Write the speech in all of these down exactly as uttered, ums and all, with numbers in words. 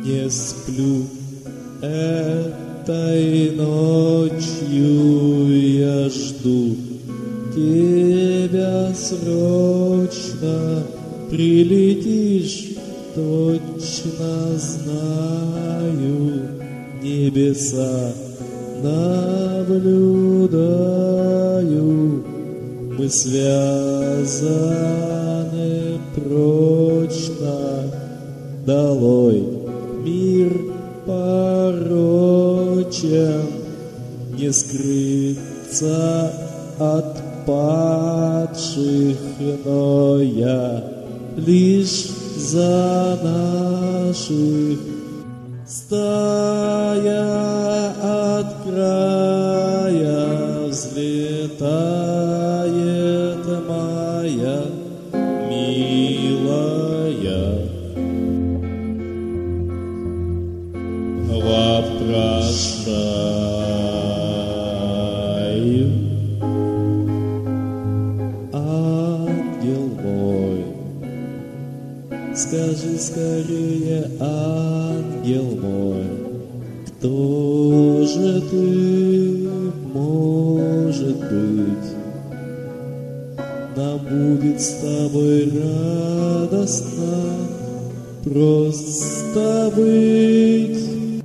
не сплю. Этой ночью я жду тебя срочно, прилетишь, точно знаю, небеса наблюдаю, мы связаны прочно, долой мир порочен, не скрыться от падших, но я лишь за наших. Стая от края взлетает моя милая, вопрошаю, ангел мой, скажи скорее, ангел мой, кто же ты, может быть? Нам будет с тобой радостно просто быть.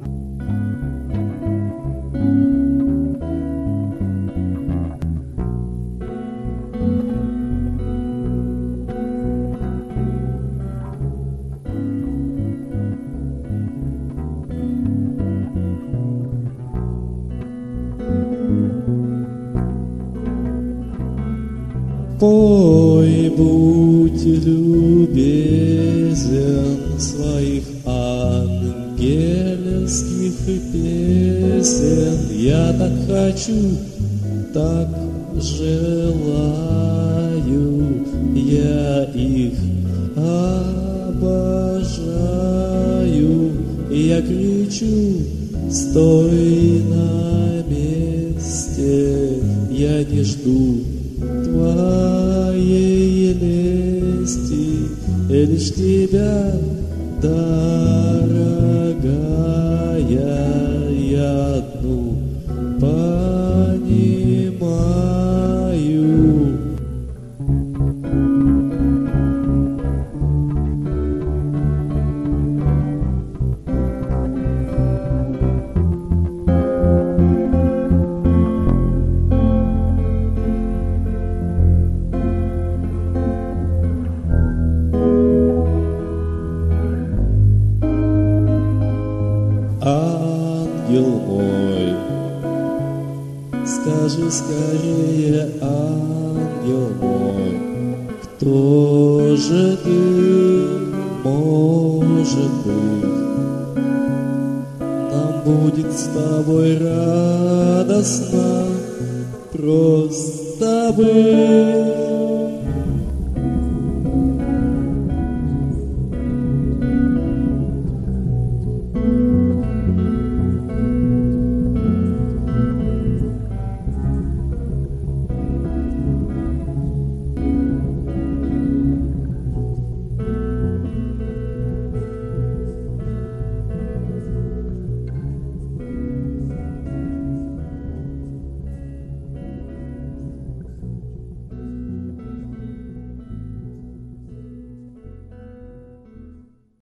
Пой, будь любезен, своих ангельских песен. Я так хочу, так желаю, я их обожаю. Я кричу, стой на месте, я не жду твоей лести, лишь тебя, дорогая, я одну понимаю. Ангел мой, скажи скорее, ангел мой, кто же ты, может быть? Нам будет с тобой радостно просто быть.